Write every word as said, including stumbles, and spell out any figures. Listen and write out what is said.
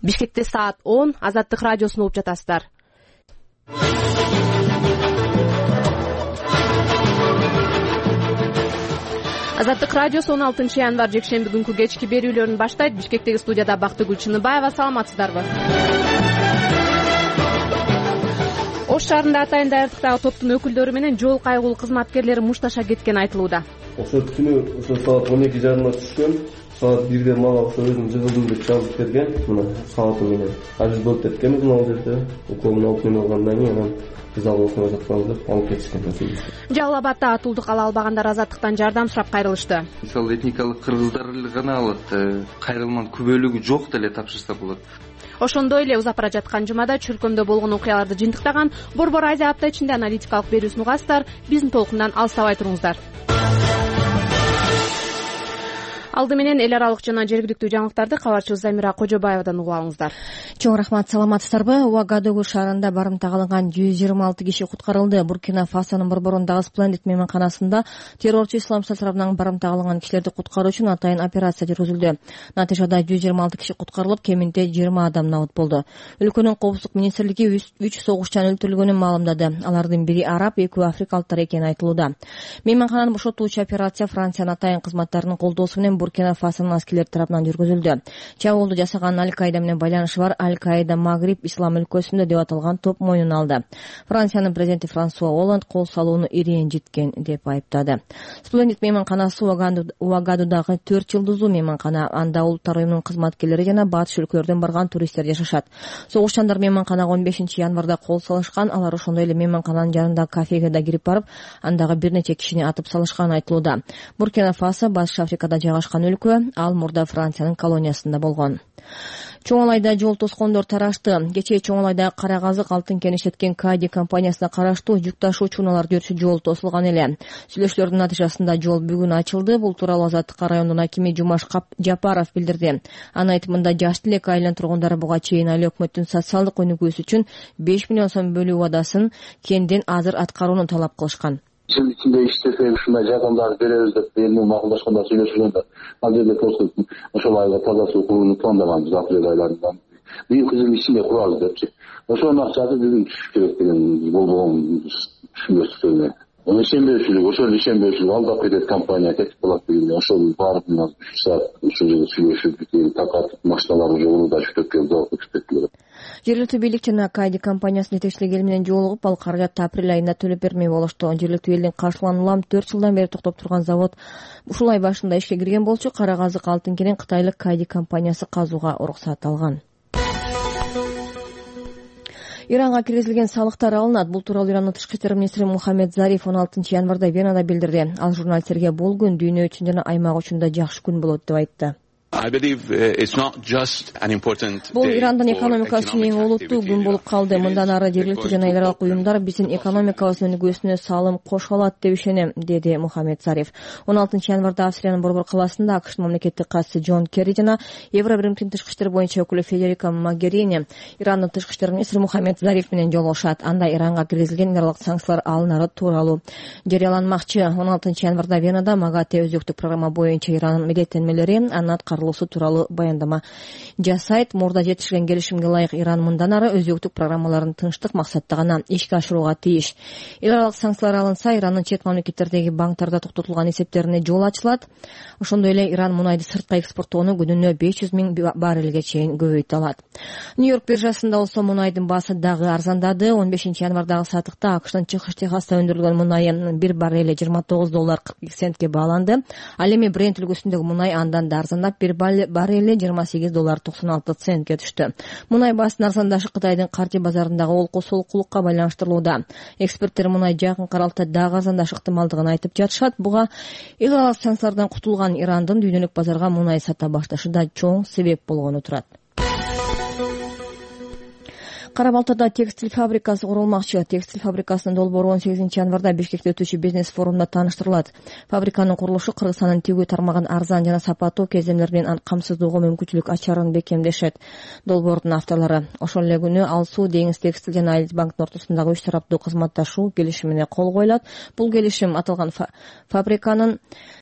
Бишкекте саат он. Азаттык радиосун угуп жатасыздар. Азаттык радиосу он алтынчы январь жекшемби күнкү кечки берүүлөрүн баштайт. Бишкектеги студияда Бактыгүл Чыныбаева. Саламатсыздарбы? Ош шаарында атайын даярдыктагы топтун өкүлдөрү менен жол кайгылуу кызматкерлери мушташа кеткен айтылууда. Ошо түнү ошо саат он эки жарымда түшкөн. Саат бирде мага ошо өзүм жыгылдым деп жазып берген. Мына сааты менен. Ажыр болуп кеткенбиз мына жерде. Уколун алып мен алгандан кийин анан биз албасына жатканбыз деп алып кетишкен. Жалал Абадда атуулдук ала албагандар азаттыктан жардам сурап кайрылышты. Мисалы этникалык кыргыздар эле гана алат. Кайрылманын күбөлүгү жок деле тапшырса болот. Ошондой эле узап бара жаткан жумада чөлкөмдө болгон окуяларды жыйынтыктаган Борбор Азия апта ичинде аналитикалык берүүсүн угасыздар. Биздин толкундан алыстабай туруңуздар. Алды менен эл аралык жана жергиликтүү жаңылыктарды кабарчыбыз Замира Кожобаевадан угуп алыңыздар. Чоң рахмат, саламатсыздарбы? Уагадугу шаарында барымтага алынган жүз жыйырма алты киши куткарылды. Буркина Фасонун борборундагы Сплендид мейманканасында террорчу исламчылар тарабынан барымтага алынган кишилерди куткаруу үчүн атайын операция жүргүзүлдү. Натыйжада жүз жыйырма алты киши куткарылып, кеминде жыйырма адам набыт болду. Өлкөнүн коопсуздук министрлиги үч согушчан өлтүрүлгөнүн маалымдады. Алардын бири араб, экөө африкалыктар экени айтылууда. Мейманкананы бошотуучу операция Франциянын атайын кызматтарынын колдоосу менен Буркина Фасонун аскерлери тарабынан жүргүзүлдү. Чабуулду жасаган Аль-Каида менен байланышы бар Аль-Каида Магриб ислам өлкөсүндө деп аталган топ мойнуна алды. Франциянын президенти Франсуа Олланд кол салууну ирэнжиткен деп айыптады. Сплендид мейманканасы Уагадудагы төрт жылдыздуу мейманкана. Анда улуттар уюмунун кызматкерлери жана батыш өлкөлөрдөн барган туристтер жашашат. Согушчандар мейманканага он бешинчи январда кол салышкан. Алар ошондой эле мейманкананын жанындагы кафеге да кирип барып, андагы бир нече кишини атып салышкан айтылууда. Буркина Фасо Батыш Африкада жайгашкан өлкө. Ал мурда Франциянын колониясында болгон. Чоңалайда жол тоскондор тарашты. Кечээ Чоңалайда кара казык алтын кен иштеткен Кади компаниясына караштуу жүк ташуучу унааларды жүрчү жол тосулган эле. Сүйлөшүүлөрдүн натыйжасында жол бүгүн ачылды. Бул тууралуу Азаттык районунун акими Жумаш Жапаров билдирди. Анын айтымында жаш тилек айылынын тургундары буга чейин али өкмөттүн социалдык өнүгүүсү үчүн беш миллион сом бөлүү убадасын кенден азыр аткарууну талап кылышкан. Жыл ичинде иштесек ушундай жардамдарды беребиз деп элмен макулдашканда сүйлөшүлгөндө ал жерде тосуп ошол айга таза суу курууну пландаганбыз апрель айларында. Быйылкы жылдын ичинде курабыз депчи. Ошонун акчасы бүгүн түшүп керек деген болбогон түшүнбөстүк. Ишенбөөчүлүк, ошол ишенбөөчүлүк алдап кетет компания кетип калат дегенде ошол баарына үч саат ушул жерде сүйлөшүп такатып машиналар уже улууда күтүп келди, күтүп келди. Жергиликтүү бийлик жана Кади компаниясынын жетекчилиги эл менен жолугуп, ал каражатты апрель айында төлөп бермей болушту. Жергиликтүү элдин каршылануу улам төрт жылдан бери токтоп турган завод ушул ай башында ишке кирген болчу. Кара казык алтын кенен кытайлык Кади компаниясы казууга уруксат алган. Иранга киргизилген салыктар алынат. Бул тууралуу Ирандын тышкы иштер министри Мухаммед Зариф он алтынчы январда Венада билдирди. Ал журналисттерге бул күн дүйнө үчүн жана аймак үчүн да жакшы күн болот деп айтты. Бул Ирандын экономикасы үчүн эң олуттуу күн болуп калды. Мындан ары жергиликтүү жана эл аралык уюмдар биздин экономикабыздын өнүгүүсүнө салым кошо алат деп ишенем, деди Мухаммед Зариф. он алтынчы январда Австриянын борбор калаасында АКШтын мамлекеттик катчысы Джон Керри жана Евробиримдин тышкы иштер боюнча өкүлү Федерика Могерини Ирандын тышкы иштер министри Мухаммед Зариф менен жолугушат. Анда Иранга киргизилген эл аралык санкциялар алынары тууралуу жарыяланмакчы. он алтынчы январда Венада МАГАТЭ өзөктүк программа боюнча Ирандын милдеттенмелери анын аткарылуусу тууралуу баяндама жасайт. Мурда жетишкен келишимге ылайык Иран мындан ары өзөктүк программаларын тынчтык максатта гана ишке ашырууга тийиш. Эл аралык санкциялар алынса, Ирандын чет мамлекеттердеги банктарда токтотулган эсептерине жол ачылат. Ошондой эле Иран мунайды сыртка экспорттоону күнүнө беш жүз миң баррелге чейин көбөйтө алат. Нью-Йорк биржасында болсо мунайдын баасы дагы арзандады. он бешинчи январдагы сатыкта АКШтын Чыгыш Техаста өндүрүлгөн мунайынын бир баррели жыйырма тогуз доллар кырк эки центке бааланды. Ал эми Брент үлгүсүндөгү мунай андан да арзандап бир баррели жыйырма сегиз доллар токсон алты центке түштү. Мунай баасынын арзандашы Кытайдын каржы базарындагы олку солкулукка байланыштырылууда. Эксперттер мунай жакын аралыкта дагы арзандашы ыктымалдыгын айтып жатышат. Буга эл аралык санкциялардан кутулган Ирандын дүйнөлүк базарга мунай сата башташы да чоң себеп болгону турат. Кара Балтада текстиль фабрикасы курулмакчы. Текстиль фабрикасынын долбоору он сегизинчи январда Бишкекте өтүүчү бизнес форумда тааныштырылат. Фабриканын курулушу Кыргызстандын тигүү тармагын арзан жана сапаттуу кеземдер менен камсыздоого мүмкүнчүлүк ачарын бекемдешет. Долбоордун авторлору ошол эле күнү Ал Суу Деңиз текстиль жана Айлиз банктын ортосундагы үч тараптуу кызматташуу келишимине кол коюлат. Бул келишим аталган фабриканын